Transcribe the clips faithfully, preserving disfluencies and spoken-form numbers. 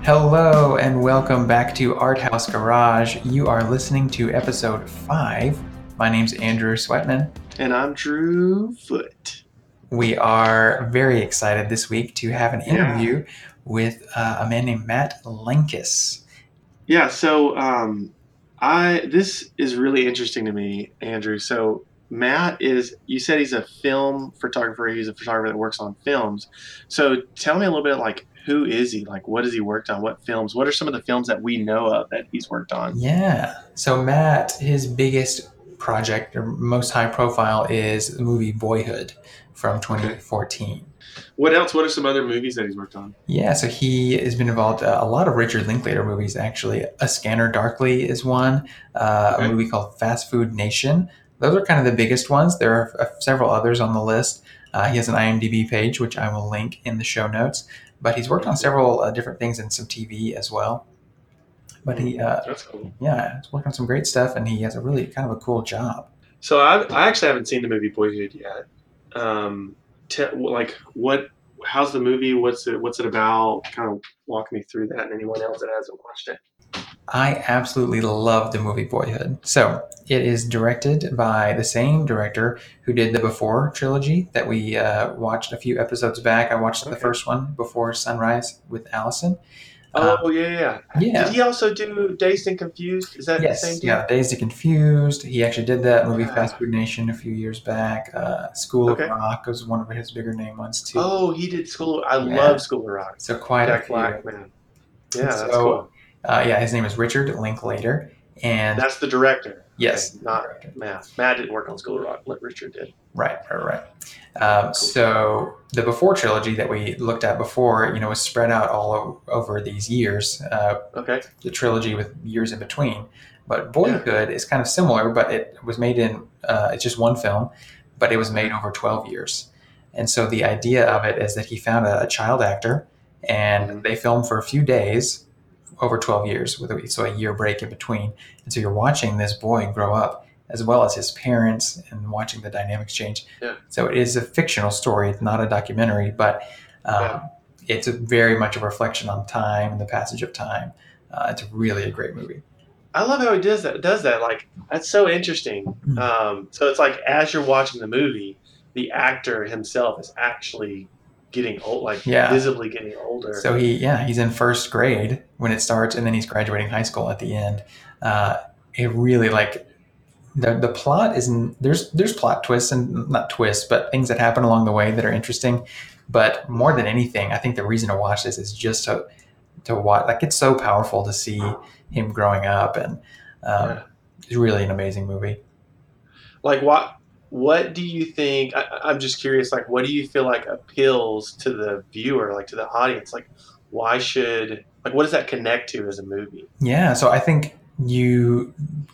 Hello and welcome back to Art House Garage. You are listening to episode five. My name's Andrew Sweatman. And I'm Drew Foot. We are very excited this week to have an interview yeah. with uh, a man named Matt Lenkus. Yeah, so um, I this is really interesting to me, Andrew. So Matt is, you said he's a film photographer. He's a photographer that works on films. So tell me a little bit, like, who is he? Like, what has he worked on? What films? What are some of the films that we know of that he's worked on? Yeah. So Matt, his biggest project or most high profile is the movie Boyhood from twenty fourteen. Okay. What else? What are some other movies that he's worked on? Yeah, so he has been involved uh, a lot of Richard Linklater movies, actually. A Scanner Darkly is one, uh, okay. a movie called Fast Food Nation. Those are kind of the biggest ones. There are uh, several others on the list. Uh, he has an IMDb page, which I will link in the show notes. But he's worked on several uh, different things and some T V as well. But he, uh, That's cool. Yeah, he's worked on some great stuff, and he has a really kind of a cool job. So I, I actually haven't seen the movie Boyhood yet. Um, te- like what? How's the movie? What's it? What's it about? Kind of walk me through that, and anyone else that hasn't watched it. I absolutely love the movie Boyhood. So it is directed by the same director who did the Before trilogy that we uh, watched a few episodes back. I watched okay. the first one, Before Sunrise, with Allison. Oh, um, yeah, yeah. Yeah. Did he also do Dazed and Confused? Is that yes, the same dude? Yeah, Dazed and Confused. He actually did that movie yeah. Fast Food Nation a few years back. Uh, School okay. of Rock was one of his bigger name ones, too. Oh, he did School of I yeah. love School of Rock. So quite Jack a few. Black, man. Yeah, that's so, cool. Uh, yeah, his name is Richard Linklater. And that's the director. Yes. Okay, not director. Matt. Matt didn't work on School of Rock, like Richard did. Right, right, right. Um, cool. So the Before trilogy that we looked at before, you know, was spread out all over, over these years. Uh, okay. The trilogy with years in between. But Boyhood yeah. is kind of similar, but it was made in, uh, it's just one film, but it was made over twelve years. And so the idea of it is that he found a, a child actor, and mm-hmm. they filmed for a few days over twelve years, with a, so a year break in between. And so you're watching this boy grow up, as well as his parents, and watching the dynamics change. Yeah. So it is a fictional story. It's not a documentary, but um, yeah. it's a very much a reflection on time and the passage of time. Uh, it's really a great movie. I love how he does that. Does that like that's so interesting. Mm-hmm. Um, so it's like as you're watching the movie, the actor himself is actually getting old, like yeah. visibly getting older. So he, yeah, he's in first grade when it starts, and then he's graduating high school at the end. Uh, it really like the the plot isn't there's there's plot twists and not twists, but things that happen along the way that are interesting. But more than anything, I think the reason to watch this is just to to watch. Like it's so powerful to see him growing up, and um, yeah. it's really an amazing movie. Like what? What do you think? I, I'm just curious. Like, what do you feel like appeals to the viewer, like to the audience? Like, why should like what does that connect to as a movie? Yeah, so I think you,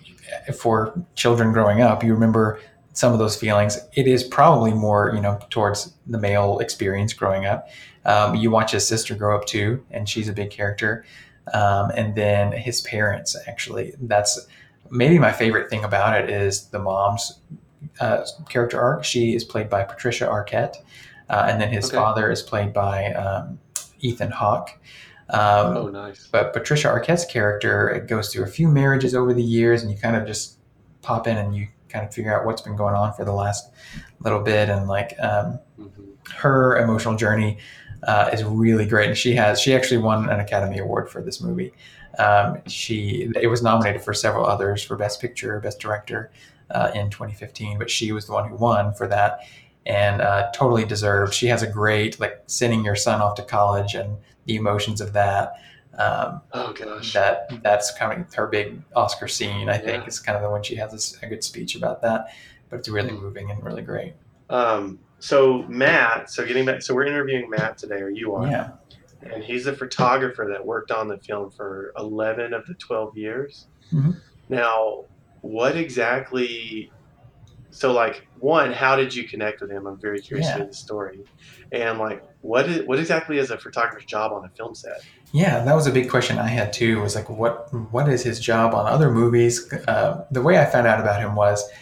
for children growing up, you remember some of those feelings. It is probably more, you know, towards the male experience growing up. Um, you watch his sister grow up too, and she's a big character. Um, and then his parents, actually, that's maybe my favorite thing about it is the mom's uh, character arc. She is played by Patricia Arquette, uh, and then his okay. father is played by um, Ethan Hawke. Um, oh, nice. But Patricia Arquette's character, it goes through a few marriages over the years, and you kind of just pop in and you kind of figure out what's been going on for the last little bit, and like um, mm-hmm. her emotional journey uh, is really great. And she has she actually won an Academy Award for this movie. Um, she it was nominated for several others for Best Picture, Best Director uh, in twenty fifteen, but she was the one who won for that, and uh, totally deserved. She has a great like sending your son off to college and the emotions of that. Um, oh gosh, that that's kind of her big Oscar scene. I think yeah. is kind of the one she has a, a good speech about that, but it's really moving and really great. Um, so Matt, so getting back, so we're interviewing Matt today, or you are, yeah, and he's a photographer that worked on the film for eleven of the twelve years. Mm-hmm. Now, what exactly? So, like, one, how did you connect with him? I'm very curious yeah. to hear the story. And, like, what is, what exactly is a photographer's job on a film set? Yeah, that was a big question I had, too, was, like, what what is his job on other movies? Uh, the way I found out about him was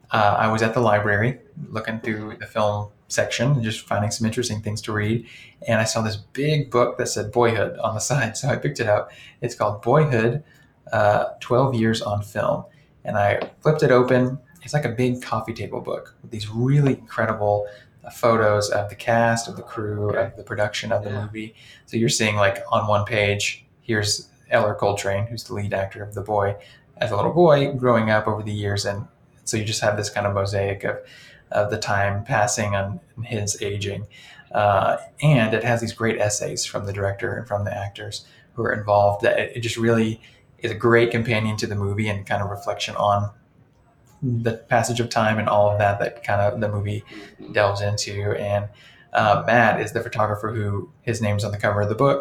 uh, I was at the library looking through the film section and just finding some interesting things to read. And I saw this big book that said Boyhood on the side. So I picked it up. It's called Boyhood uh, twelve Years on Film. And I flipped it open. It's like a big coffee table book with these really incredible uh, photos of the cast, of the crew, Okay. of the production of the Yeah. movie. So you're seeing, like, on one page, here's Eller Coltrane, who's the lead actor of The Boy, as a little boy growing up over the years. And so you just have this kind of mosaic of, of the time passing and his aging. Uh, and it has these great essays from the director and from the actors who are involved. That it, it just really is a great companion to the movie and kind of reflection on the passage of time and all of that that kind of the movie Mm-hmm. delves into. And uh, Matt is the photographer who his name's on the cover of the book.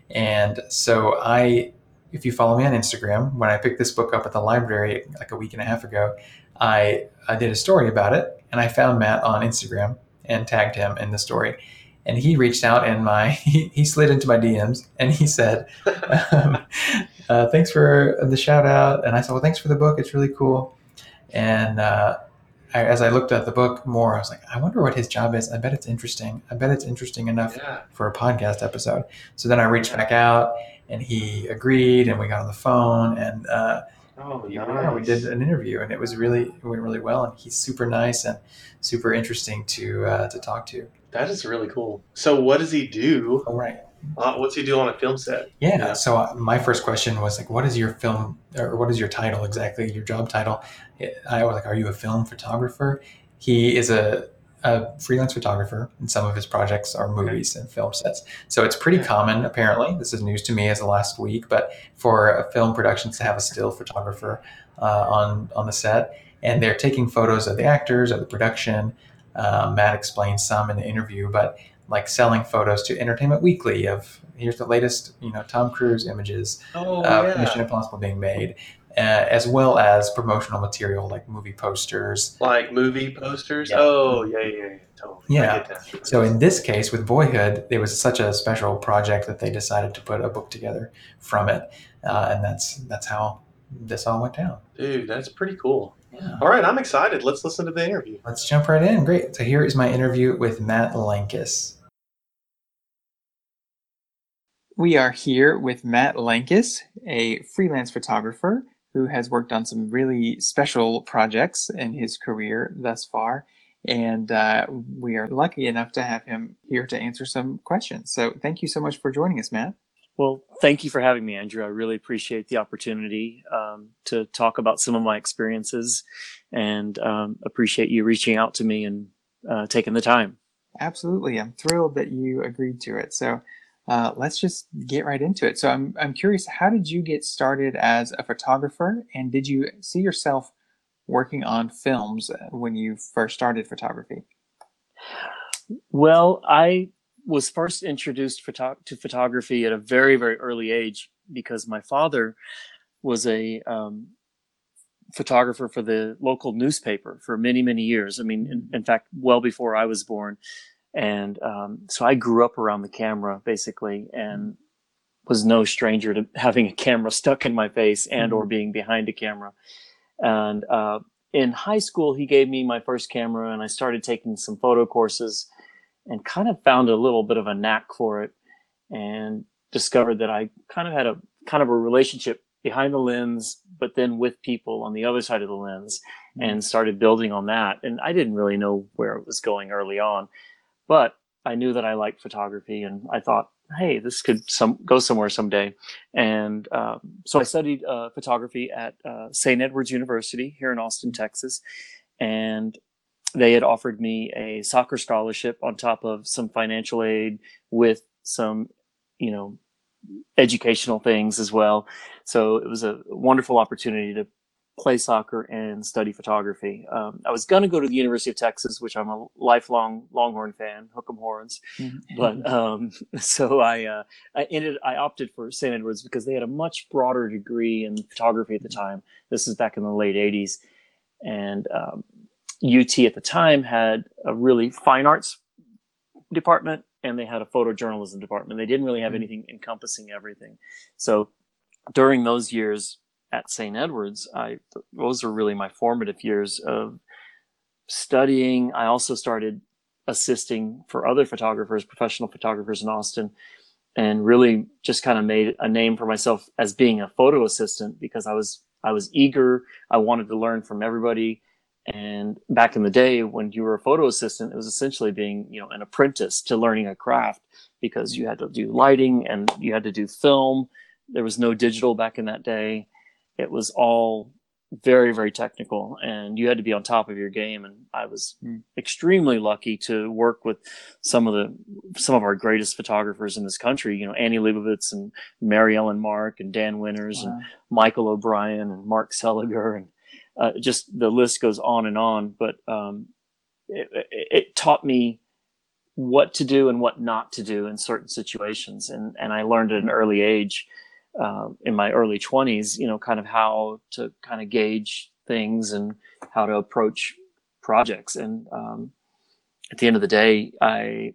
And so I, if you follow me on Instagram, when I picked this book up at the library like a week and a half ago, I, I did a story about it, and I found Matt on Instagram and tagged him in the story. And he reached out and my he, he slid into my D Ms and he said, um, uh, "Thanks for the shout out." And I said, "Well, thanks for the book. It's really cool." And uh, I, as I looked at the book more, I was like, I wonder what his job is. I bet it's interesting. I bet it's interesting enough Yeah. for a podcast episode. So then I reached Yeah. back out, and he agreed, and we got on the phone, and uh, Oh, here we are. We did nice. an interview, and it was really it went really well. And he's super nice and super interesting to uh, to talk to. That is really cool. So what does he do? Oh, right. Uh, what's he do on a film set? Yeah. Yeah. So uh, my first question was like, what is your film or what is your title exactly? Your job title? I was like, are you a film photographer? He is a, a freelance photographer, and some of his projects are movies and film sets. So it's pretty Yeah. common, apparently. This is news to me as of last week, but for a film productions to have a still photographer uh, on on the set, and they're taking photos of the actors, of the production. Uh, Matt explained some in the interview, but like selling photos to Entertainment Weekly of here's the latest, you know, Tom Cruise images Oh, of yeah. Mission Impossible being made, uh, as well as promotional material like movie posters. Like movie posters? Yeah. Oh, yeah, yeah, yeah, totally. I Yeah. get that. So in this case with Boyhood, it was such a special project that they decided to put a book together from it, uh, and that's that's how this all went down. Dude, that's pretty cool. Yeah. All right, I'm excited. Let's listen to the interview. Let's jump right in. Great. So here is my interview with Matt Lankes. We are here with Matt Lankes, a freelance photographer who has worked on some really special projects in his career thus far. And uh, we are lucky enough to have him here to answer some questions. So thank you so much for joining us, Matt. Well, thank you for having me, Andrew. I really appreciate the opportunity um, to talk about some of my experiences, and um, appreciate you reaching out to me and uh, taking the time. Absolutely. I'm thrilled that you agreed to it. So uh, let's just get right into it. So I'm, I'm curious, how did you get started as a photographer, and did you see yourself working on films when you first started photography? Well, I was first introduced photo- to photography at a very, very early age because my father was a um, photographer for the local newspaper for many, many years. I mean, in, in fact, well before I was born. And um, so I grew up around the camera, basically, and was no stranger to having a camera stuck in my face and or being behind a camera. And uh, in high school, he gave me my first camera, and I started taking some photo courses and kind of found a little bit of a knack for it, and discovered that I kind of had a kind of a relationship behind the lens, but then with people on the other side of the lens, and started building on that. And I didn't really know where it was going early on, but I knew that I liked photography, and I thought, hey, this could some go somewhere someday. And um, so I studied uh, photography at uh, Saint Edward's University here in Austin, Texas. And they had offered me a soccer scholarship on top of some financial aid with some, you know, educational things as well. So it was a wonderful opportunity to play soccer and study photography. Um, I was going to go to the University of Texas, which I'm a lifelong Longhorn fan, hook 'em horns. Mm-hmm. But um, so I, uh, I ended, I opted for Saint Edward's because they had a much broader degree in photography at the time. This is back in the late eighties. And um, U T at the time had a really fine arts department, and they had a photojournalism department. They didn't really have anything encompassing everything. So during those years at Saint Edward's, I, those were really my formative years of studying, I also started assisting for other photographers, professional photographers in Austin, and really just kind of made a name for myself as being a photo assistant because I was I was eager. I wanted to learn from everybody. And back in the day when you were a photo assistant, it was essentially being, you know, an apprentice to learning a craft because you had to do lighting and you had to do film. There was no digital back in that day. It was all very, very technical and you had to be on top of your game. And I was mm. extremely lucky to work with some of the, some of our greatest photographers in this country, you know, Annie Leibovitz and Mary Ellen Mark and Dan Winters wow. and Michael O'Brien and Mark Seliger. And uh, just the list goes on and on. But um, it, it, it taught me what to do and what not to do in certain situations. And, and I learned at an early age, uh, in my early twenties, you know, kind of how to kind of gauge things and how to approach projects. And um, at the end of the day, I,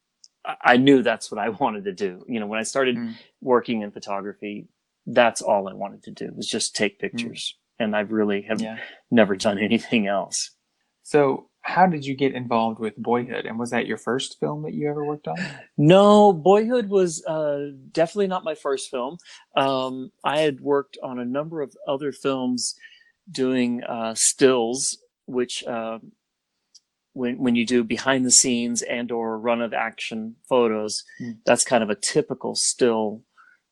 I knew that's what I wanted to do. You know, when I started mm. working in photography, that's all I wanted to do was just take pictures. Mm. And I really have yeah. never done anything else. So how did you get involved with Boyhood? And was that your first film that you ever worked on? No, Boyhood was uh, definitely not my first film. Um, I had worked on a number of other films doing uh, stills, which uh, when when you do behind the scenes and or run of action photos, mm. that's kind of a typical still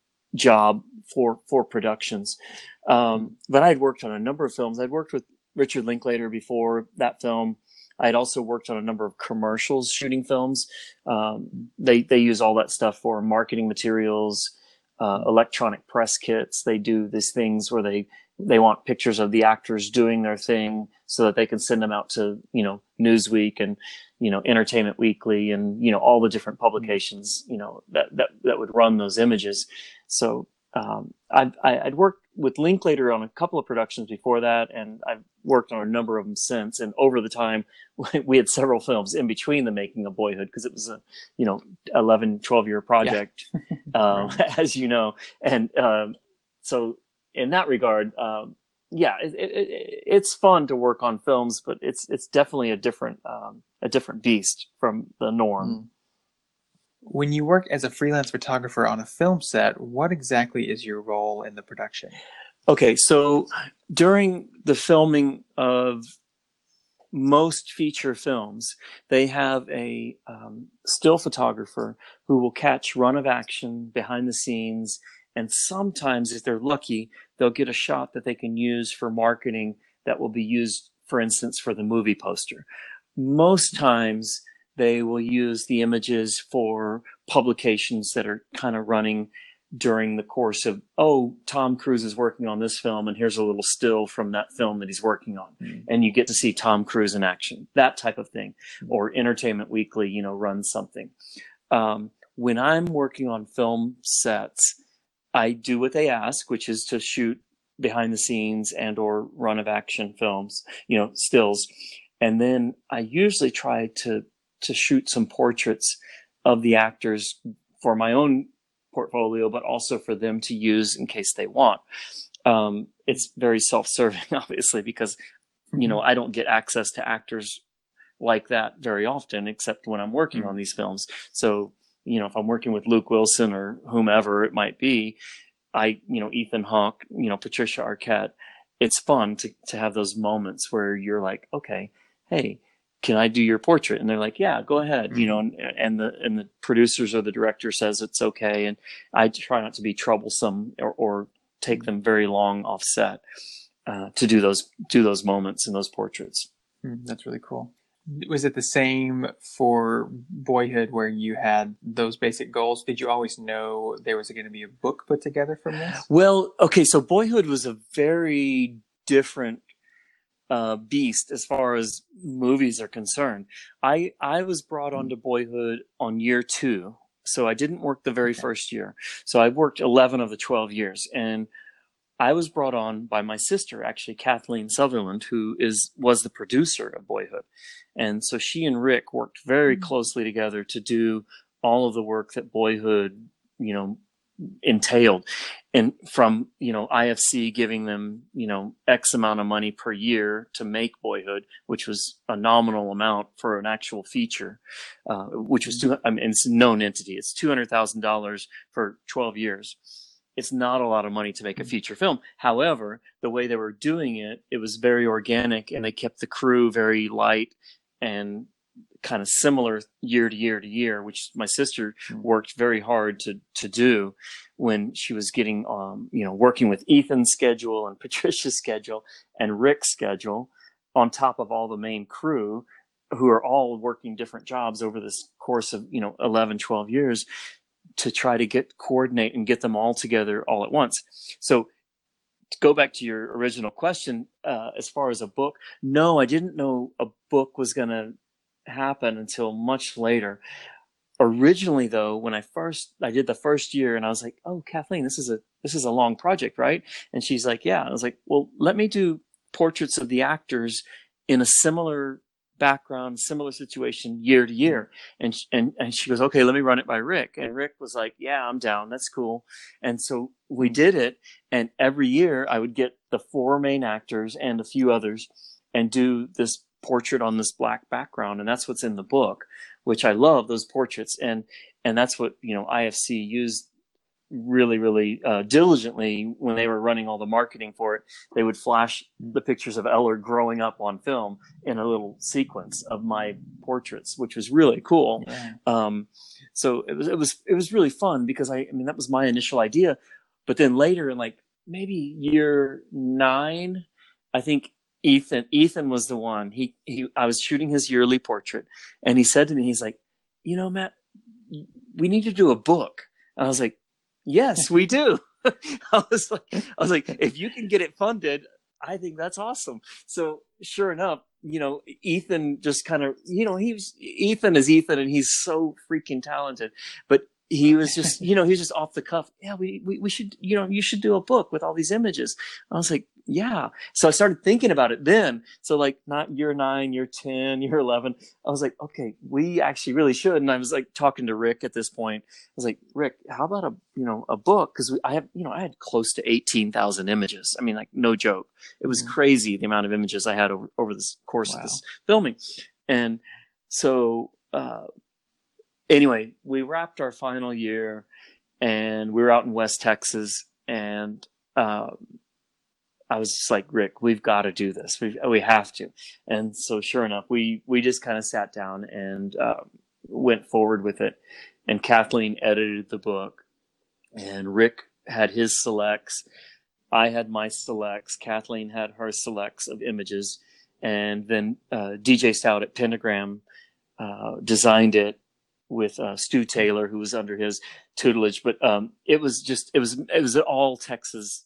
job for for productions. Um, but I'd worked on a number of films. I'd worked with Richard Linklater before that film. I'd also worked on a number of commercials shooting films. Um, they, they use all that stuff for marketing materials, uh, electronic press kits. They do these things where they, they want pictures of the actors doing their thing so that they can send them out to, you know, Newsweek and, you know, Entertainment Weekly and, you know, all the different publications, you know, that, that, that would run those images. So, um, I'd, I'd worked with Linklater on a couple of productions before that, and I've worked on a number of them since. And over the time, we had several films in between the making of Boyhood because it was a, you know, eleven, twelve year project, yeah. um, right. as you know. And um, so in that regard, um, yeah, it, it, it, it's fun to work on films, but it's it's definitely a different um, a different beast from the norm. Mm. When you work as a freelance photographer on a film set, what exactly is your role in the production? Okay, so during the filming of most feature films, they have a um, still photographer who will catch run of action behind the scenes. And sometimes, if they're lucky, they'll get a shot that they can use for marketing that will be used, for instance, for the movie poster. Most times, they will use the images for publications that are kind of running during the course of, oh, Tom Cruise is working on this film, and here's a little still from that film that he's working on. Mm. And you get to see Tom Cruise in action, that type of thing. Mm. Or Entertainment Weekly, you know, runs something. Um, when I'm working on film sets, I do what they ask, which is to shoot behind the scenes and or run of action films, you know, stills. And then I usually try to to shoot some portraits of the actors for my own portfolio, but also for them to use in case they want. Um, it's very self-serving, obviously, because, you know, I don't get access to actors like that very often, except when I'm working mm-hmm. on these films. So, you know, if I'm working with Luke Wilson or whomever it might be, I, you know, Ethan Hawke, you know, Patricia Arquette, it's fun to, to have those moments where you're like, okay, hey, can I do your portrait? And they're like, yeah, go ahead. Mm-hmm. You know, and, and the, and the producers or the director says it's okay. And I try not to be troublesome or, or take them very long off set, uh, to do those, do those moments in those portraits. Mm, that's really cool. Was it the same for Boyhood where you had those basic goals? Did you always know there was going to be a book put together from this? Well, okay. So Boyhood was a very different Uh, beast as far as movies are concerned. I I was brought onto Boyhood on year two, so I didn't work the very okay. first year. So I worked eleven of the twelve years, and I was brought on by my sister, actually Kathleen Sutherland, who is was the producer of Boyhood, and so she and Rick worked very mm-hmm. closely together to do all of the work that Boyhood, you know, entailed. And from, you know, I F C giving them, you know, X amount of money per year to make Boyhood, which was a nominal amount for an actual feature, uh, which was, two, I mean, it's a known entity. It's two hundred thousand dollars for twelve years. It's not a lot of money to make a feature film. However, the way they were doing it, it was very organic, and they kept the crew very light and kind of similar year to year to year, which my sister worked very hard to to do when she was getting, um, you know, working with Ethan's schedule and Patricia's schedule and Rick's schedule on top of all the main crew who are all working different jobs over this course of, you know, eleven, twelve years to try to get coordinate and get them all together all at once. So to go back to your original question, uh, as far as a book, no, I didn't know a book was going to happen until much later. Originally, though, when I first I did the first year, and I was like, "Oh, Kathleen, this is a this is a long project, right?" And she's like, "Yeah." I was like, "Well, let me do portraits of the actors in a similar background, similar situation, year to year." And and and she goes, "Okay, let me run it by Rick." And Rick was like, "Yeah, I'm down. That's cool." And so we did it. And every year, I would get the four main actors and a few others, and do this portrait on this black background, and that's what's in the book, which I love, those portraits. And and that's what, you know, I F C used really, really uh, diligently when they were running all the marketing for it. They would flash the pictures of Eller growing up on film in a little sequence of my portraits, which was really cool. Yeah. Um, so it was it was it was really fun because I, I mean, that was my initial idea. But then later in like maybe year nine, I think Ethan, Ethan was the one. He, he, I was shooting his yearly portrait, and he said to me, he's like, "You know, Matt, we need to do a book." And I was like, "Yes, we do." I was like, I was like, if you can get it funded, I think that's awesome. So sure enough, you know, Ethan just kind of, you know, he was, Ethan is Ethan, and he's so freaking talented, but he was just, you know, he was just off the cuff. "Yeah, we, we, we should, you know, you should do a book with all these images." I was like, "Yeah." So I started thinking about it then. So like not year nine, year ten, year eleven, I was like, okay, we actually really should. And I was like talking to Rick at this point. I was like, "Rick, how about a, you know, a book?" Cause I have, you know, I had close to eighteen thousand images. I mean, like no joke. It was mm-hmm. crazy the amount of images I had over, over this course wow. of this filming. And so, uh, anyway, we wrapped our final year, and we were out in West Texas, and um, I was just like, "Rick, we've got to do this. We we have to." And so, sure enough, we we just kind of sat down and uh, went forward with it. And Kathleen edited the book, and Rick had his selects. I had my selects. Kathleen had her selects of images, and then uh, D J Stout at Pentagram uh, designed it with uh, Stu Taylor, who was under his tutelage. But um, it was just, it was, it was all Texas,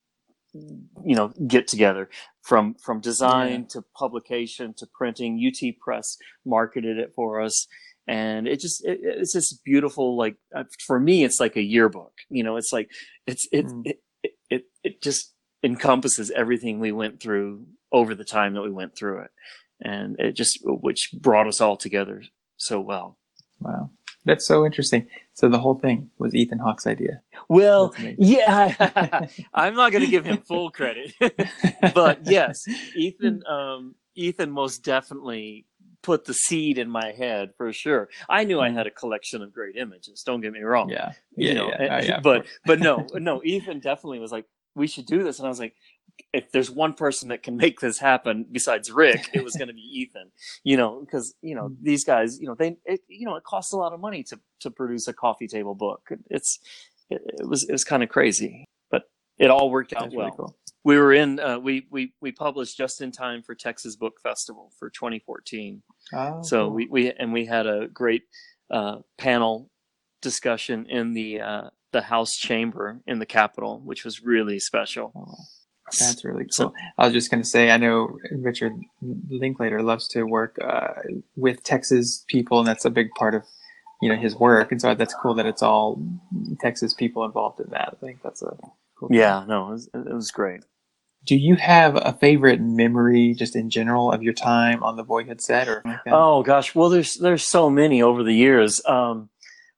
you know, get together from, from design yeah. to publication to printing. U T Press marketed it for us. And it just, it, it's just beautiful. Like uh, for me, it's like a yearbook, you know, it's like, it's, it, mm. it, it, it, it just encompasses everything we went through over the time that we went through it. And it just, which brought us all together so well. Wow. That's so interesting. So the whole thing was Ethan Hawke's idea. Well, yeah, I'm not going to give him full credit, but yes, Ethan, um, Ethan most definitely put the seed in my head for sure. I knew I had a collection of great images. Don't get me wrong. Yeah. You yeah, know, yeah. Oh, yeah, but, but no, no, Ethan definitely was like, "We should do this." And I was like, if there's one person that can make this happen besides Rick, it was going to be Ethan, you know, because, you know, these guys, you know, they, it, you know, it costs a lot of money to, to produce a coffee table book. It's, it, it was, it was kind of crazy, but it all worked out That's well. Really cool. We were in, uh, we, we, we published just in time for Texas Book Festival for twenty fourteen. Oh, so cool. we, we, and we had a great, uh, panel discussion in the, uh, the House chamber in the Capitol, which was really special. Oh. That's really cool. So, I was just going to say, I know Richard Linklater loves to work uh, with Texas people, and that's a big part of, you know, his work. And so that's cool that it's all Texas people involved in that. I think that's a cool thing. Yeah, no, it was, it was great. Do you have a favorite memory, just in general, of your time on the Boyhood set, or like that? Oh gosh, well, there's there's so many over the years. Um,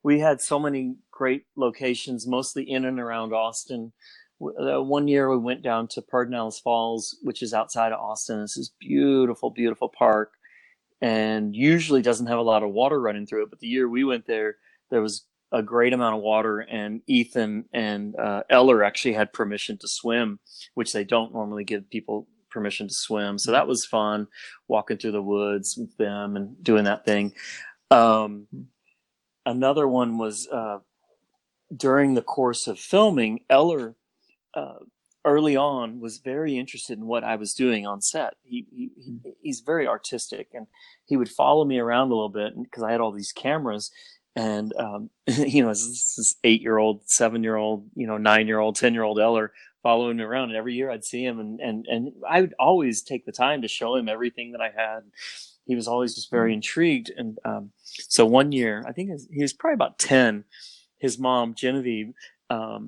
we had so many great locations, mostly in and around Austin. Uh, one year we went down to Pedernales Falls, which is outside of Austin. It's this beautiful, beautiful park, and usually doesn't have a lot of water running through it. But the year we went there, there was a great amount of water, and Ethan and uh, Eller actually had permission to swim, which they don't normally give people permission to swim. So that was fun, walking through the woods with them and doing that thing. Um, another one was uh, during the course of filming, Eller uh, early on was very interested in what I was doing on set. He, he he's very artistic, and he would follow me around a little bit because I had all these cameras. And, um, you know, this, this eight year old, seven year old, you know, nine year old, ten year old Eller following me around. And every year I'd see him, and, and, and I would always take the time to show him everything that I had. He was always just very intrigued. And, um, so one year, I think he was probably about ten, his mom, Genevieve, um,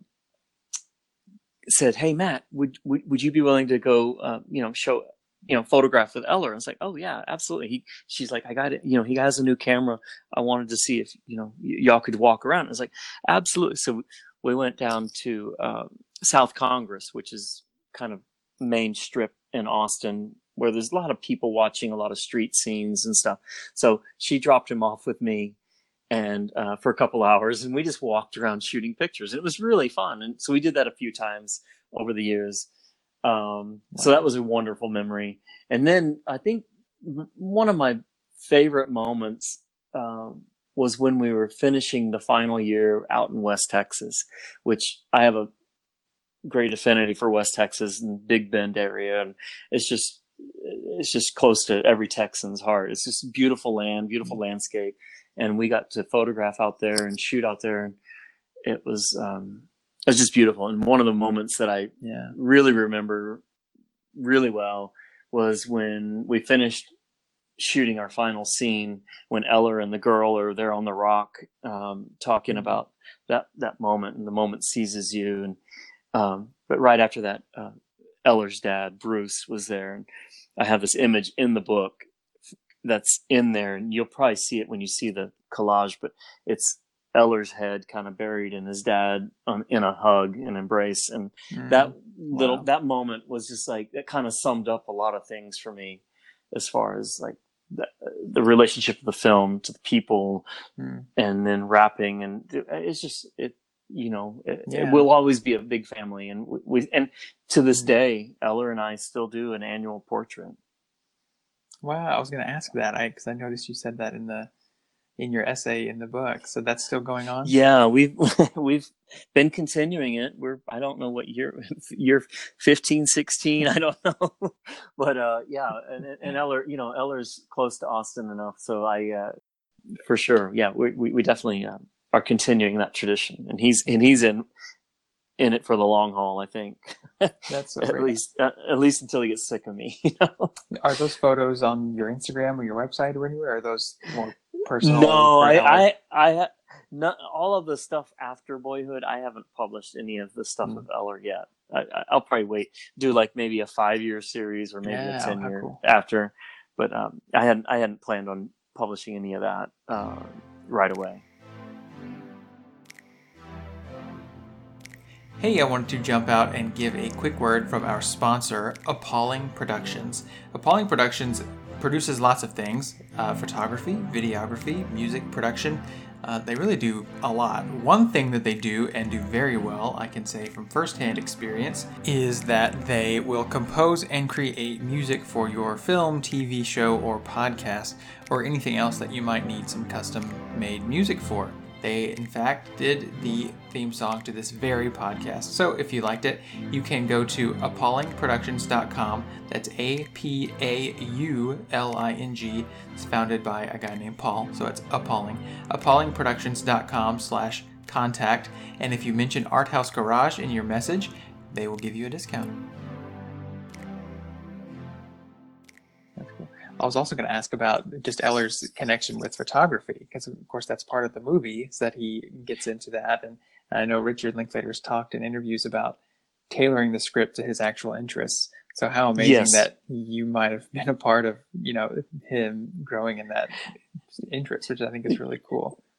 said, "Hey, Matt, would, would, would you be willing to go, uh, you know, show, you know, photograph with Eller?" And it's like, "Oh yeah, absolutely." He, she's like, "I got it. You know, he has a new camera. I wanted to see if, you know, y- y'all could walk around." And it's like, absolutely. So we went down to, um, South Congress, which is kind of main strip in Austin, where there's a lot of people watching, a lot of street scenes and stuff. So she dropped him off with me, and, uh, for a couple hours, and we just walked around shooting pictures. It was really fun. And so we did that a few times over the years. Um, wow. So that was a wonderful memory. And then I think one of my favorite moments, um, was when we were finishing the final year out in West Texas, which I have a great affinity for West Texas and Big Bend area. And it's just, it's just close to every Texan's heart. It's just beautiful land, beautiful landscape. And we got to photograph out there and shoot out there. And it was, um, it was just beautiful. And one of the moments that I yeah. really remember really well was when we finished shooting our final scene, when Eller and the girl are there on the rock, um, talking mm-hmm. about that, that moment, and the moment seizes you. And, um, but right after that, uh, Eller's dad, Bruce, was there. And I have this image in the book that's in there, and you'll probably see it when you see the collage, but it's Eller's head kind of buried in his dad, um, in a hug and embrace. And mm, that little, wow. that moment was just like, it kind of summed up a lot of things for me as far as like the, the relationship of the film to the people, mm. and then wrapping. And it's just, it, you know, it, yeah. it will always be a big family. And we, we and to this mm. day, Eller and I still do an annual portrait. Wow. I was going to ask that. I, cause I noticed you said that in the, in your essay in the book. So that's still going on? Yeah, we've we've been continuing it. We're I don't know what year year fifteen, sixteen, I don't know. But uh yeah, and and Eller, you know, Eller's close to Austin enough, so I uh for sure. Yeah, we we, we definitely uh, are continuing that tradition. And he's and he's in in it for the long haul, I think. That's so at great. least uh, at least until he gets sick of me, you know. Are those photos on your Instagram or your website or anywhere? Or are those more personal? No, I, I, I, not all of the stuff after Boyhood. I haven't published any of the stuff mm. with Eller yet. I, I'll probably wait, do like maybe a five-year series or maybe yeah, a ten-year cool. after. But um, I hadn't, I hadn't planned on publishing any of that uh, right away. Hey, I wanted to jump out and give a quick word from our sponsor, Appalling Productions. Appalling Productions produces lots of things, uh, photography, videography, music production. Uh, they really do a lot. One thing that they do and do very well, I can say from firsthand experience, is that they will compose and create music for your film, T V show, or podcast, or anything else that you might need some custom-made music for. They, in fact, did the theme song to this very podcast. So if you liked it, you can go to appalling productions dot com. That's A P A U L I N G. It's founded by a guy named Paul, so it's Appalling. appalling productions dot com slash contact. And if you mention Art House Garage in your message, they will give you a discount. I was also going to ask about just Eller's connection with photography, because of course that's part of the movie, is that he gets into that. And I know Richard Linklater's talked in interviews about tailoring the script to his actual interests. So how amazing yes. that you might have been a part of, you know, him growing in that interest, which I think is really cool.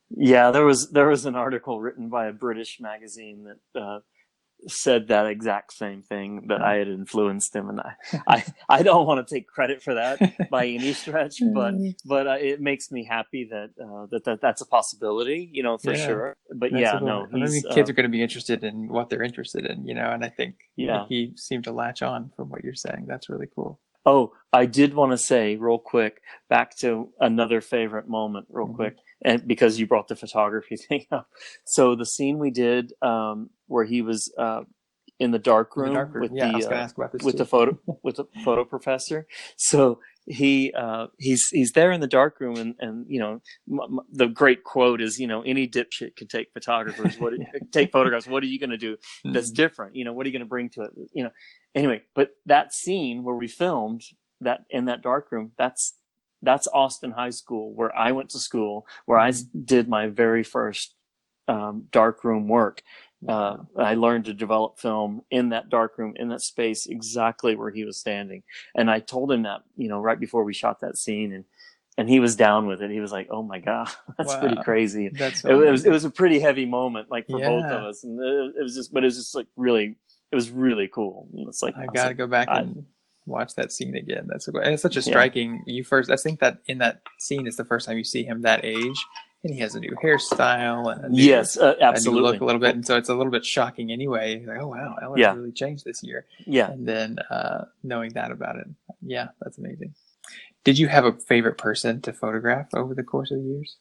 Yeah, there was there was an article written by a British magazine that uh, said that exact same thing, that I had influenced him, and I I, I don't want to take credit for that by any stretch, but but uh, it makes me happy that, uh, that that that's a possibility, you know, for Yeah, sure. But that's yeah, cool. no, I mean, he's kids uh, are going to be interested in what they're interested in, you know, and I think yeah. he seemed to latch on from what you're saying. That's really cool. Oh, I did want to say real quick, back to another favorite moment real Mhm. quick, and because you brought the photography thing up. So the scene we did, um, where he was uh, in the dark In the room dark room. with Yeah, I the was going uh, to ask about this with the too. photo with the photo professor. So he uh, he's he's there in the dark room, and and you know m- m- the great quote is, you know, any dipshit can take photographers. What take photographs? What are you going to do that's Mhm. different? You know, what are you going to bring to it? You know. Anyway, but that scene where we filmed that in that dark room, that's that's Austin High School, where I went to school, where I Mhm. did my very first um, dark room work. Uh, Wow. I learned to develop film in that dark room, in that space, exactly where he was standing. And I told him that, you know, right before we shot that scene, and and he was down with it. He was like, "Oh my god, that's pretty Wow. crazy." That's It, so it was it amazing. was a pretty heavy moment, like for both of Yeah. us, and it, it was just, but it was just like really, it was really cool. And it's like I I was got to like, go back I, and watch that scene again. That's so cool. And it's such a yeah, striking. You first, I think that in that scene is the first time you see him that age, and he has a new hairstyle and a new, yes, uh, a new look absolutely. a little bit, Well, and so it's a little bit shocking anyway. Like, oh wow, Eller's yeah, really changed this year. yeah. And then uh, knowing that about it, yeah, that's amazing. Did you have a favorite person to photograph over the course of the years?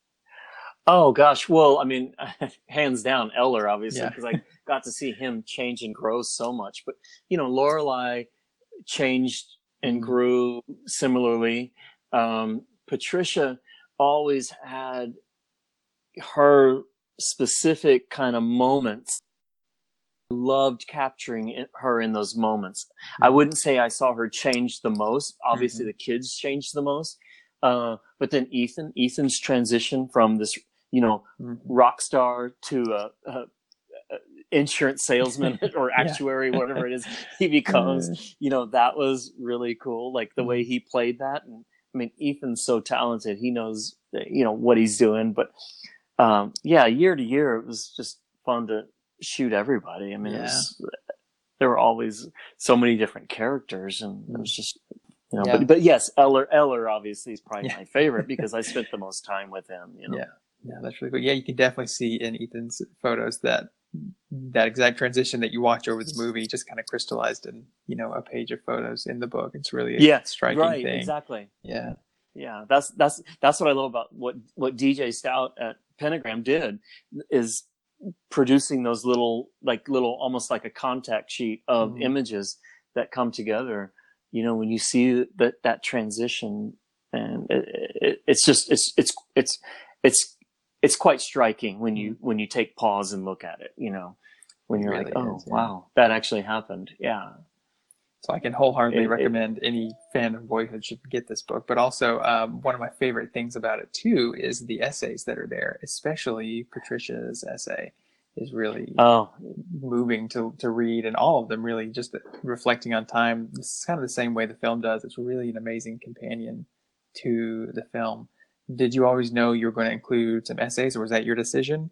Oh gosh, well, I mean, hands down, Eller, obviously, Yeah. because I got to see him change and grow so much. But you know, Lorelai changed and Mhm. grew similarly. Um, Patricia always had her specific kind of moments. Loved capturing her in those moments. I Mhm. wouldn't say I saw her change the most. Obviously, Mhm. the kids changed the most. Uh, but then Ethan, Ethan's transition from this, you know, Mhm. rock star to a, a, a insurance salesman or Yeah. actuary, whatever it is he becomes, Uh, you know, that was really cool. Like the way mhm. he played that. And I mean, Ethan's so talented. He knows, you know, what he's doing. But um, yeah, year to year, it was just fun to shoot everybody. I mean, it Yeah. was, there were always so many different characters, and it Mm. was just, you know. Yeah. But but yes, Eller Eller obviously is probably Yeah. my favorite because I spent the most time with him. You know. Yeah, yeah, that's really cool. Yeah, you can definitely see in Ethan's photos that that exact transition that you watch over the movie just kind of crystallized in, you know, a page of photos in the book. It's really a Yeah. striking Right. thing. Exactly. Yeah. Yeah. That's that's that's what I love about what what D J Stout at Pentagram did, is producing those little, like little, almost like a contact sheet of Mm. images that come together. You know, when you see that that transition, and it, it, it's just it's it's it's it's it's quite striking when you Mm. when you take pause and look at it. You know, when It you're like, really oh is. Yeah. wow, that actually happened. Yeah. So I can wholeheartedly It, it, recommend any fan of Boyhood should get this book. But also, um, one of my favorite things about it too is the essays that are there, especially Patricia's essay is really oh moving to, to read, and all of them really just reflecting on time. This is kind of the same way the film does. It's really an amazing companion to the film. Did you always know you were going to include some essays, or was that your decision?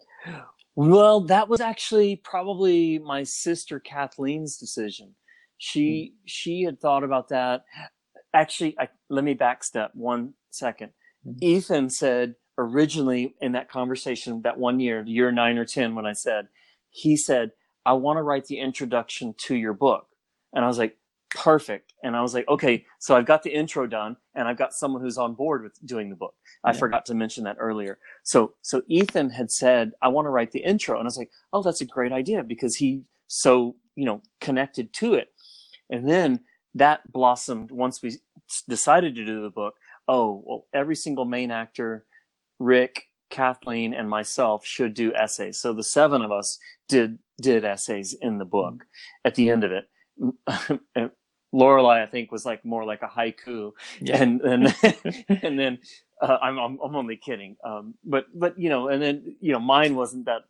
well, that was actually probably my sister Kathleen's decision. Mm. She she had thought about that. Actually, I, let me backstep one second. Mm. Ethan said originally in that conversation that one year, year nine or ten, when I said, he said, I want to write the introduction to your book. And I was like, perfect. And I was like, okay, so I've got the intro done, and I've got someone who's on board with doing the book. I Yeah. forgot to mention that earlier. So, so Ethan had said, I want to write the intro. And I was like, oh, that's a great idea, because he so, you know, connected to it. And then that blossomed once we decided to do the book. Oh, well, every single main actor, Rick, Kathleen, and myself should do essays. So the seven of us did did essays in the book. Mm. At the end of it, Lorelai, I think, was like more like a haiku, Yeah. and and and then uh, I'm, I'm I'm only kidding, um, but but you know, and then you know, mine wasn't that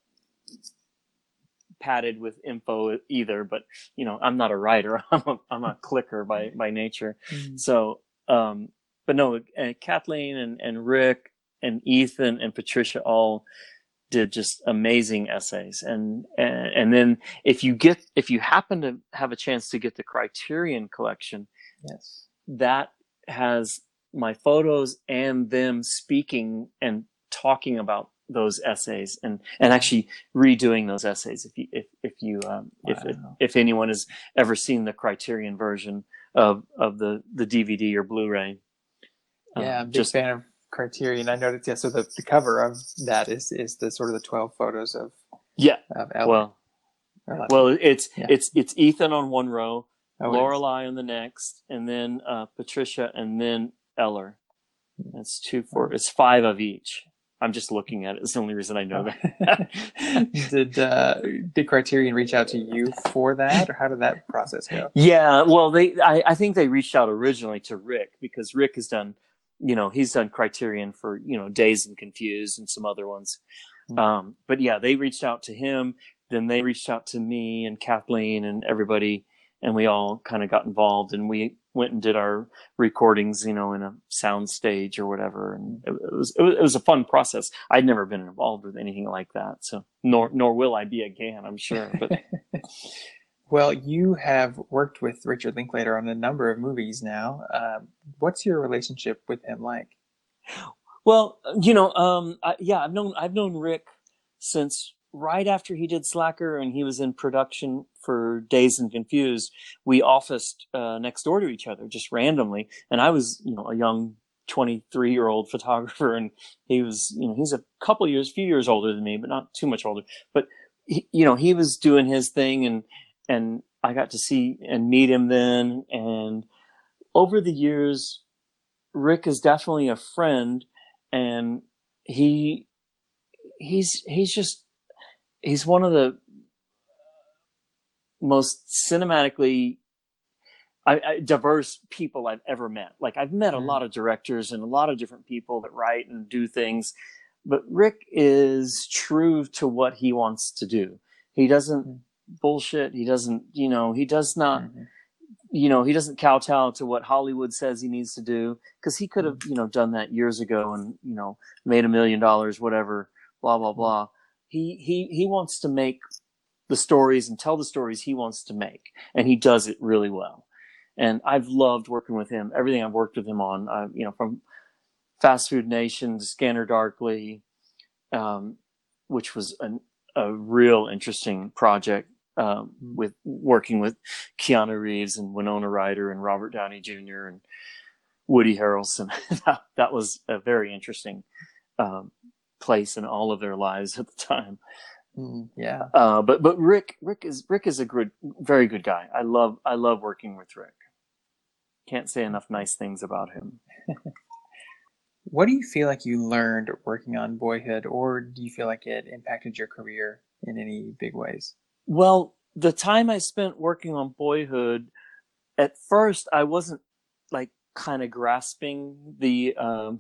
padded with info either, but you know, I'm not a writer. I'm a, I'm a clicker by, by nature. Mm. So, um, but no, uh, Kathleen and, and Rick and Ethan and Patricia all did just amazing essays. And, and and then if you get if you happen to have a chance to get the Criterion collection, Yes, that has my photos and them speaking and talking about those essays, and and actually redoing those essays. If you if if you um, wow. if if anyone has ever seen the Criterion version of of the the D V D or Blu-ray, Yeah, um, I'm a big just fan of Criterion. I noticed, yeah, so the, the cover of that is is the sort of the twelve photos of yeah. of Eller. Well, Or well, it's yeah. it's it's Ethan on one row, Oh, it is. Lorelei on the next, and then uh, Patricia, and then Eller. That's two, four. It's five of each. I'm just looking at it. It's the only reason I know that. did uh, did Criterion reach out to you for that, or how did that process go? Yeah, well, they I, I think they reached out originally to Rick, because Rick has done, you know, he's done Criterion for, you know, Dazed and Confused and some other ones. Mm-hmm. Um, but yeah, they reached out to him. Then they reached out to me and Kathleen and everybody, and we all kind of got involved, and we went and did our recordings, you know, in a sound stage or whatever. And it, it was, it was, it was a fun process. I'd never been involved with anything like that. So nor, nor will I be again, I'm sure. But well, you have worked with Richard Linklater on a number of movies now. Um, what's your relationship with him like? Well, you know, um, I, yeah, I've known, I've known Rick since right after he did Slacker and he was in production for Dazed and Confused. We officed uh, next door to each other just randomly. And I was, you know, a young twenty-three year old photographer, and he was, you know, he's a couple years, few years older than me, but not too much older. But, he, you know, he was doing his thing, and, and I got to see and meet him then. And over the years, Rick is definitely a friend, and he, he's, he's just, he's one of the most cinematically I, I, diverse people I've ever met. Like, I've met a lot of directors and a lot of different people that write and do things, but Rick is true to what he wants to do. He doesn't mm. bullshit. He doesn't, you know, he does not, mm-hmm. you know, he doesn't kowtow to what Hollywood says he needs to do, because he could have, you know, done that years ago and, you know, made a million dollars, whatever, blah, blah, blah. He, he, he wants to make the stories and tell the stories he wants to make, and he does it really well. And I've loved working with him. Everything I've worked with him on, uh, you know, from Fast Food Nation to Scanner Darkly, um, which was an, a real interesting project, um, with working with Keanu Reeves and Winona Ryder and Robert Downey Junior and Woody Harrelson. that, that was a very interesting um, place in all of their lives at the time. Mm, yeah. Uh, but but Rick Rick is Rick is a good, very good guy. I love I love working with Rick. Can't say enough nice things about him. What do you feel like you learned working on Boyhood, or do you feel like it impacted your career in any big ways? Well, the time I spent working on Boyhood, at first I wasn't like kind of grasping the um,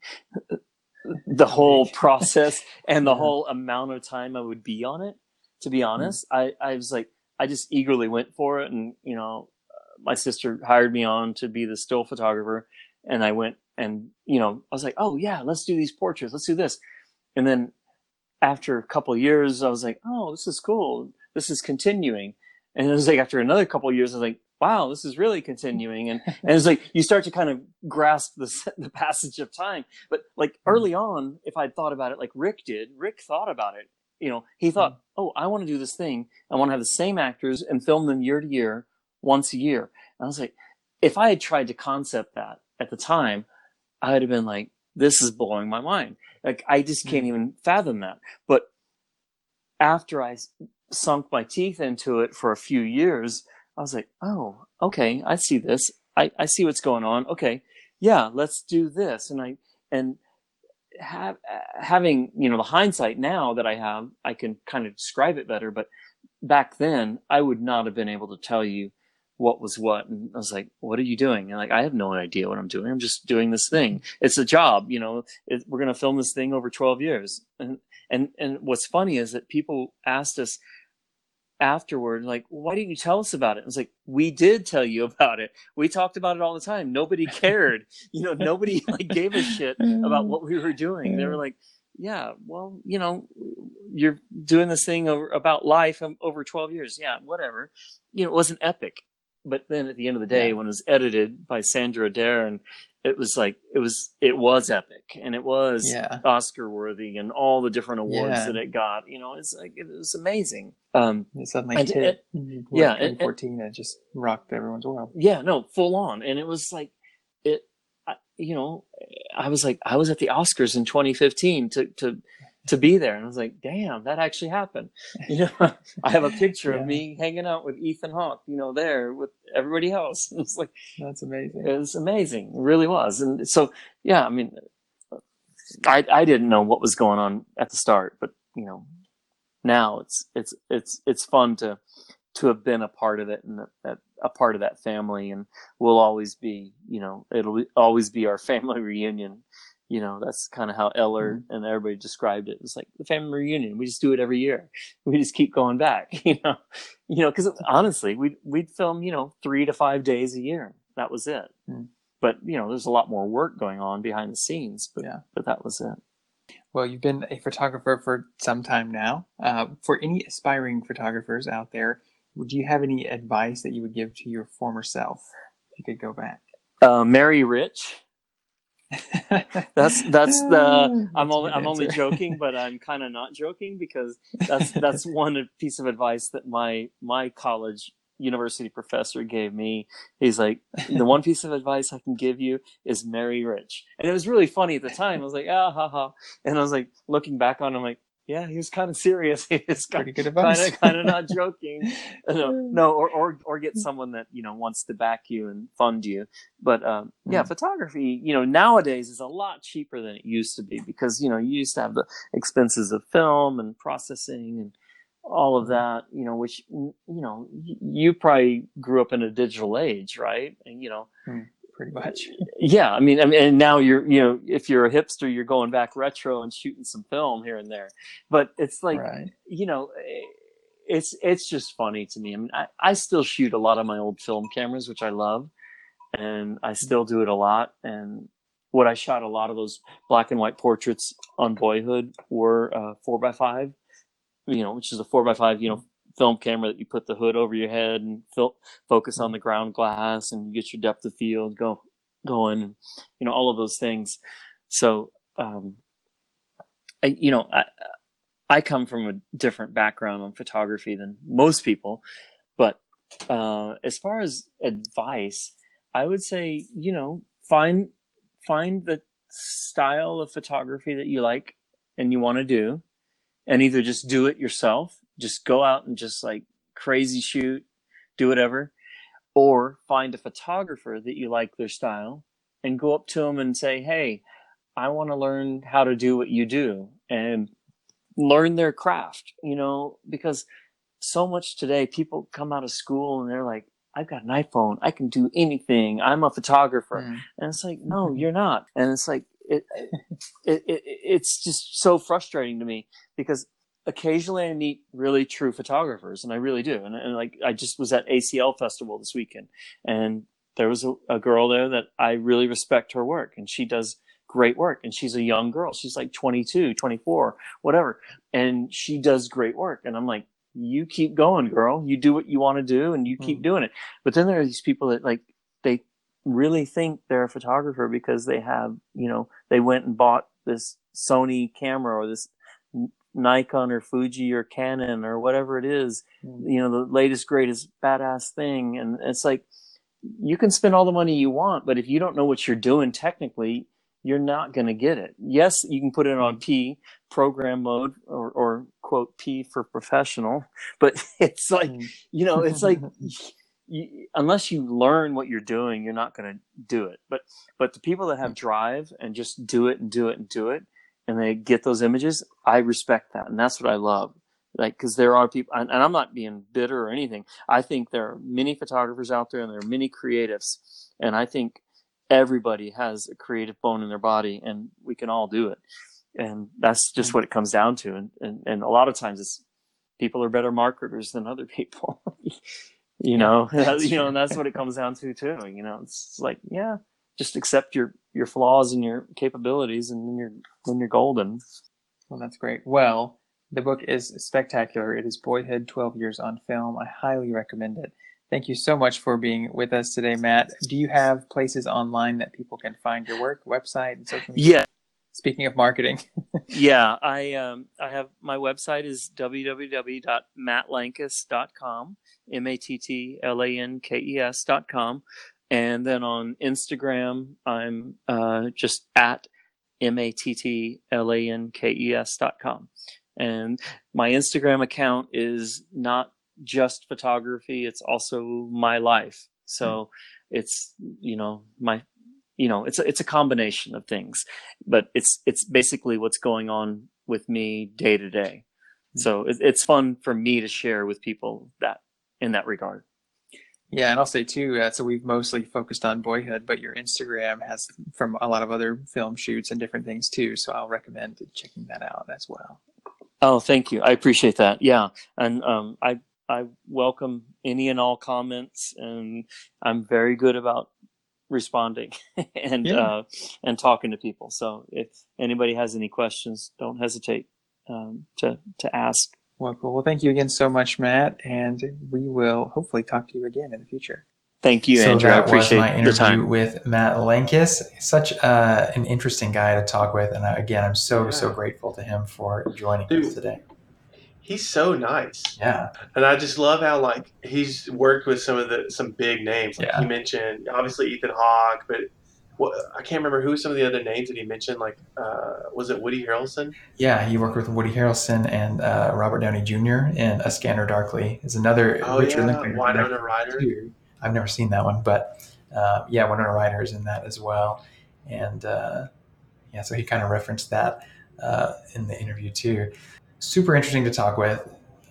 the whole process and the yeah. whole amount of time I would be on it. To be honest, mm. I, I was like, I just eagerly went for it. And, you know, uh, my sister hired me on to be the still photographer. And I went and, you know, I was like, oh yeah, let's do these portraits. Let's do this. And then after a couple of years, I was like, oh, this is cool. This is continuing. And it was like, after another couple of years, I was like, wow, this is really continuing. And, and it's like, you start to kind of grasp the, the passage of time. But like early on, if I'd thought about it like Rick did, Rick thought about it. You know, he thought, oh, I want to do this thing. I want to have the same actors and film them year to year, once a year. And I was like, if I had tried to concept that at the time, I would have been like, this is blowing my mind. Like, I just can't even fathom that. But after I sunk my teeth into it for a few years, I was like, oh, okay, I see this. I, I see what's going on. Okay, yeah, let's do this. And I and have having, you know, the hindsight now that I have, I can kind of describe it better. But back then, I would not have been able to tell you what was what. And I was like, what are you doing? And like, I have no idea what I'm doing. I'm just doing this thing. It's a job, you know. It, we're going to film this thing over twelve years. And and and what's funny is that people asked us, afterward, like, why didn't you tell us about it? I was like, we did tell you about it. We talked about it all the time. Nobody cared. You know, nobody like gave a shit about what we were doing. They were like, yeah, well, you know, you're doing this thing over, about life over twelve years. Yeah, whatever. You know, it wasn't epic. But then at the end of the day, yeah. when it was edited by Sandra Adair, and it was like, it was, it was epic, and it was yeah. Oscar worthy, and all the different awards yeah. that it got, you know, it's like, it was amazing. Um, it suddenly and, hit. And, yeah. twenty fourteen, and, and it just rocked everyone's world. Yeah, no, full on. And it was like, it, I, you know, I was like, I was at the Oscars in twenty fifteen to, to, to be there. And I was like, damn, that actually happened. You know, I have a picture yeah. of me hanging out with Ethan Hawke, you know, there with everybody else. It was like, that's amazing. It was amazing. It really was. And so, yeah, I mean, I, I didn't know what was going on at the start, but you know, now it's, it's, it's, it's fun to, to have been a part of it, and that, that a part of that family, and we'll always be, you know, it'll always be our family reunion. You know, that's kind of how Eller mm-hmm. and everybody described it. It's like the family reunion. We just do it every year. We just keep going back, you know, you know, because honestly, we'd, we'd film, you know, three to five days a year. That was it. Mm-hmm. But, you know, there's a lot more work going on behind the scenes, but, yeah. but that was it. Well, you've been a photographer for some time now. Uh, for any aspiring photographers out there, would you have any advice that you would give to your former self if you could go back? Uh, marry rich. that's that's the I'm only I'm only joking, but I'm kind of not joking, because that's that's one piece of advice that my my college university professor gave me. He's like, the one piece of advice I can give you is marry rich. And it was really funny at the time. I was like, ah ha ha. And I was like, looking back on it, I'm like, yeah, he was kind of serious. He was pretty good advice. Kind of, kind of not joking. no, no, or, or, or get someone that, you know, wants to back you and fund you. But, um, yeah, mm. photography, you know, nowadays is a lot cheaper than it used to be, because, you know, you used to have the expenses of film and processing and all of that, you know, which, you know, you probably grew up in a digital age, right? And, you know, mm. pretty much. Yeah, I mean, I mean, and now you're, you know, if you're a hipster, you're going back retro and shooting some film here and there. But it's like, right. you know, it's it's just funny to me. I mean, I, I still shoot a lot of my old film cameras, which I love, and I still do it a lot. And what I shot a lot of those black and white portraits on Boyhood were uh, four by five, you know, which is a four by five, you know, film camera that you put the hood over your head and fil- focus on the ground glass, and you get your depth of field go going, and, you know, all of those things. So, um, I, you know, I, I come from a different background on photography than most people, but, uh, as far as advice, I would say, you know, find, find the style of photography that you like and you want to do, and either just do it yourself, just go out and just like crazy shoot, do whatever, or find a photographer that you like their style and go up to them and say, hey, I want to learn how to do what you do, and learn their craft, you know, because so much today, people come out of school and they're like, I've got an iPhone. I can do anything. I'm a photographer. Mm. And it's like, no, you're not. And it's like, it, it, it, it's just so frustrating to me, because occasionally I meet really true photographers, and I really do. And, and like, I just was at A C L Festival this weekend, and there was a, a girl there that I really respect her work, and she does great work. And she's a young girl. She's like twenty-two, twenty-four, whatever. And she does great work. And I'm like, you keep going, girl. You do what you want to do, and you keep mm. doing it. But then there are these people that like, they really think they're a photographer because they have, you know, they went and bought this Sony camera or this Nikon or Fuji or Canon or whatever it is, mm. you know, the latest, greatest, badass thing. And it's like, you can spend all the money you want, but if you don't know what you're doing technically, you're not going to get it. Yes, you can put it on P, program mode, or, or quote P for professional, but it's like, you know, it's like, you, unless you learn what you're doing, you're not going to do it. But, but the people that have drive and just do it and do it and do it, and they get those images, I respect that. And that's what I love. Like, cause there are people, and, and I'm not being bitter or anything. I think there are many photographers out there, and there are many creatives. And I think everybody has a creative bone in their body, and we can all do it. And that's just what it comes down to. And, and, and a lot of times it's, people are better marketers than other people. you know, yeah, you know, and that's what it comes down to too. You know, it's like, yeah, just accept your, your flaws and your capabilities, and then you're, then you're golden. Well, that's great. Well, the book is spectacular. It is Boyhood, twelve Years on Film. I highly recommend it. Thank you so much for being with us today, Matt. Do you have places online that people can find your work, website, and social media? Yeah. Speaking of marketing. yeah, I um, I have, my website is w w w dot matt lankes dot com, M A T T L A N K E S dot com. And then on Instagram, I'm uh, just at M A T T L A N K E S dot com. And my Instagram account is not just photography, it's also my life. So mm-hmm. it's, you know, my, you know, it's a, it's a combination of things, but it's, it's basically what's going on with me day to day. Mm-hmm. So it, it's fun for me to share with people that in that regard. Yeah, and I'll say too, uh, so we've mostly focused on Boyhood, but your Instagram has from a lot of other film shoots and different things too. So I'll recommend checking that out as well. Oh, thank you. I appreciate that. Yeah. And um, I, I welcome any and all comments, and I'm very good about responding and, yeah. uh, and talking to people. So if anybody has any questions, don't hesitate um, to, to ask. Well, cool. Well, thank you again so much, Matt, and we will hopefully talk to you again in the future. Thank you, so Andrew. I appreciate my interview the time. with Matt Lankes. Such uh, an interesting guy to talk with, and again, I'm so yeah. so grateful to him for joining Dude, us today. He's so nice. Yeah, and I just love how like he's worked with some of the some big names. Like yeah. he mentioned obviously Ethan Hawke, but what, I can't remember who some of the other names that he mentioned. Like uh, was it Woody Harrelson? Yeah, he worked with Woody Harrelson and uh, Robert Downey Junior in A Scanner Darkly. Is another oh, Richard yeah. Linklater. Winona Ryder. Too. I've never seen that one, but uh, yeah, Winona Ryder is in that as well. And uh, yeah, so he kind of referenced that uh, in the interview too. Super interesting to talk with.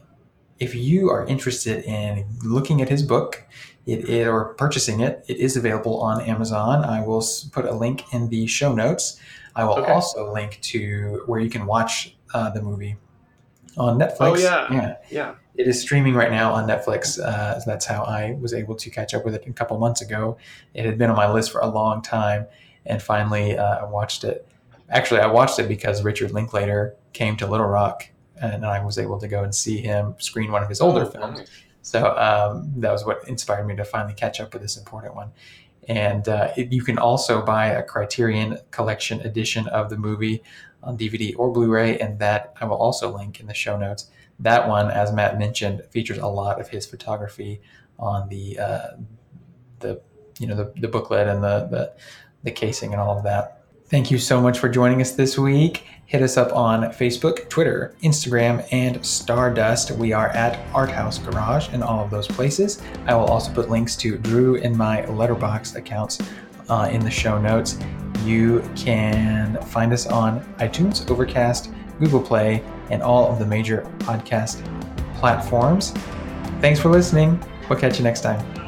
If you are interested in looking at his book it, it or purchasing it, it is available on Amazon. I will put a link in the show notes. I will okay. also link to where you can watch uh, the movie on Netflix. Oh, yeah. Yeah. Yeah. It is streaming right now on Netflix. Uh, that's how I was able to catch up with it a couple months ago. It had been on my list for a long time, and finally uh, I watched it. Actually, I watched it because Richard Linklater came to Little Rock, and I was able to go and see him screen one of his older oh, films. Nice. So um, that was what inspired me to finally catch up with this important one. And uh, it, you can also buy a Criterion Collection edition of the movie on D V D or Blu-ray, and that I will also link in the show notes. That one, as Matt mentioned, features a lot of his photography on the uh, the you know the, the booklet and the, the the casing and all of that. Thank you so much for joining us this week. Hit us up on Facebook, Twitter, Instagram, and Stardust. We are at Art House Garage in all of those places. I will also put links to Drew and my Letterboxd accounts uh, in the show notes. You can find us on iTunes, Overcast, Google Play, and all of the major podcast platforms. Thanks for listening. We'll catch you next time.